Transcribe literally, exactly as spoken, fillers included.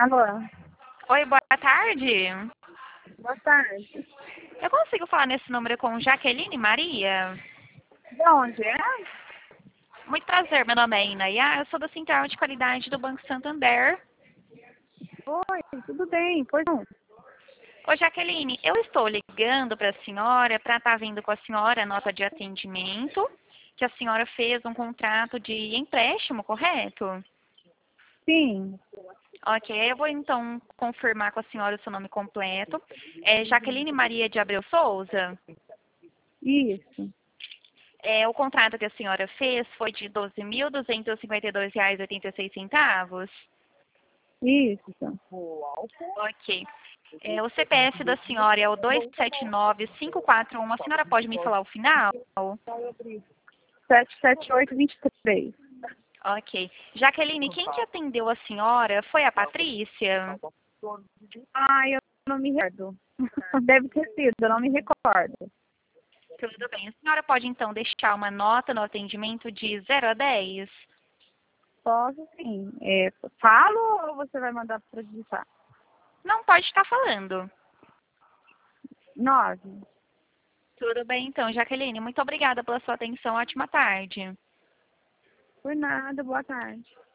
Alô, Oi, boa tarde. boa tarde. Eu consigo falar nesse número com Jaqueline Maria? De onde é? Muito prazer, meu nome é Inaya, eu sou da Central de Qualidade do Banco Santander. Oi, tudo bem, pois não. Ô Jaqueline, eu estou ligando para a senhora para estar vindo com a senhora a nota de atendimento, que a senhora fez um contrato de empréstimo, correto? Sim, Ok, eu vou então confirmar com a senhora o seu nome completo. É Jaqueline Maria de Abreu Souza. isso, É, o contrato que a senhora fez foi de doze mil duzentos e cinquenta e dois reais e oitenta e seis centavos. isso. Ok. É, o C P F da senhora é o dois sete nove cinco quatro um. A senhora pode me falar o final? Sete sete oito vinte e três. Ok. Jaqueline, quem que atendeu a senhora foi a Patrícia? Ah, eu não me recordo. Deve ter sido, eu não me recordo. Tudo bem. A senhora pode então deixar uma nota no atendimento de zero a dez? Posso sim. É, falo ou você vai mandar para digitar? Não pode estar falando. Nove. Tudo bem então, Jaqueline. Muito obrigada pela sua atenção. Ótima tarde. Por nada, boa tarde.